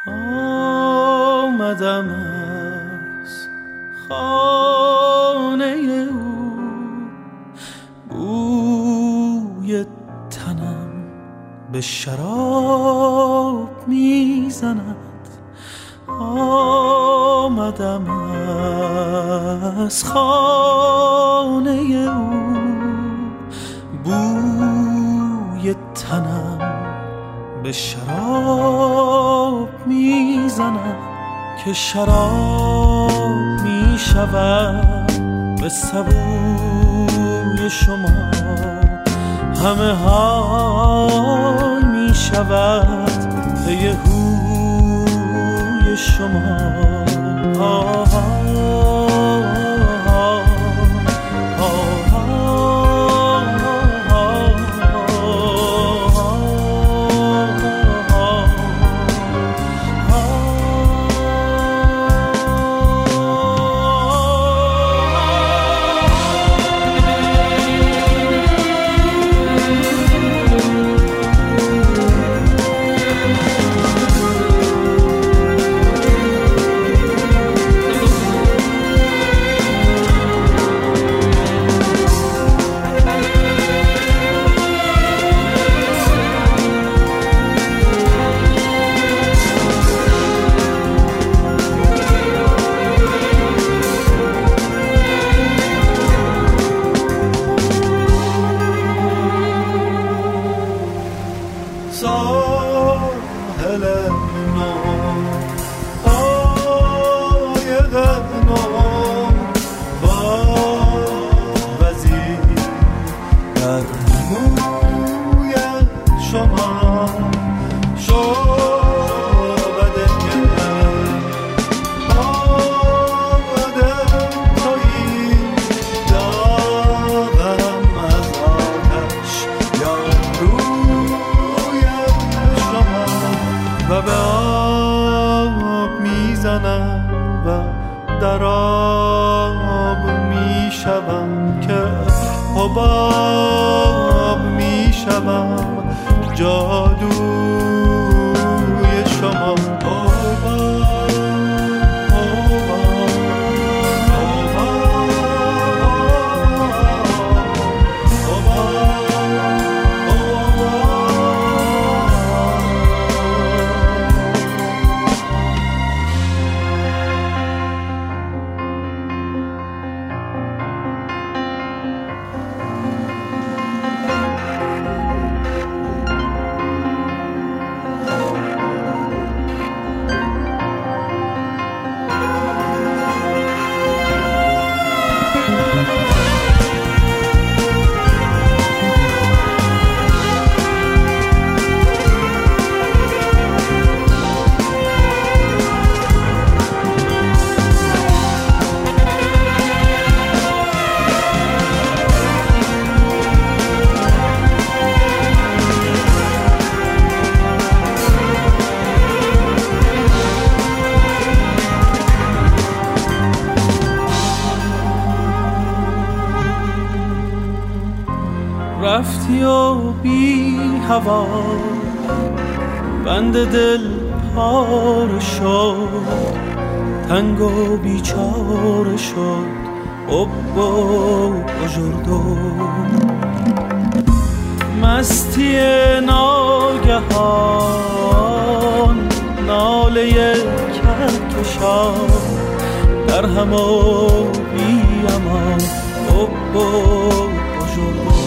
آمدم از خانه او، بوی تنم به شراب میزند. آمدم از خانه او، بوی تنم به شراب میزند. که شراب میشود به سبوی شما، همه های میشود پی هوی شما. حباب می شوم جادوی شما. رفتی و بی هوا بند دل پاره شد، تنگ و بیچاره شد حب و بزرگو. مستی ناگهان ناله کهکشان در هم و بی امان حب و بزرگو.